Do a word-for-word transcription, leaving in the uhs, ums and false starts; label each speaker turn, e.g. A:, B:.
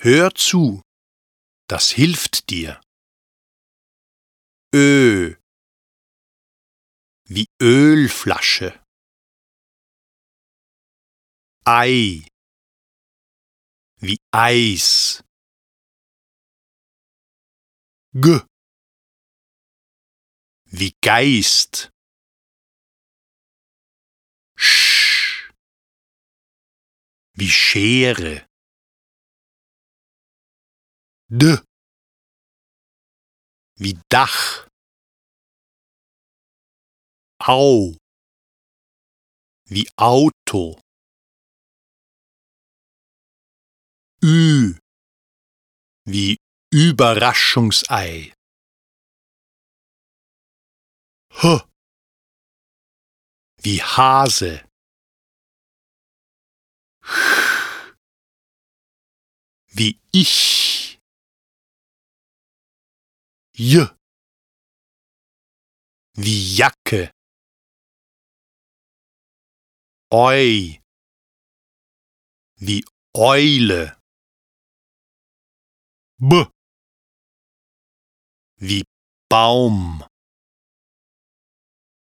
A: Hör zu, das hilft dir. Ö wie Ölflasche. Ei wie Eis. G wie Geist. Sch wie Schere. D wie Dach. Au wie Auto. Ü wie Überraschungsei. H wie Hase. Ch wie ich. J wie Jacke. Eu wie Eule. B wie Baum.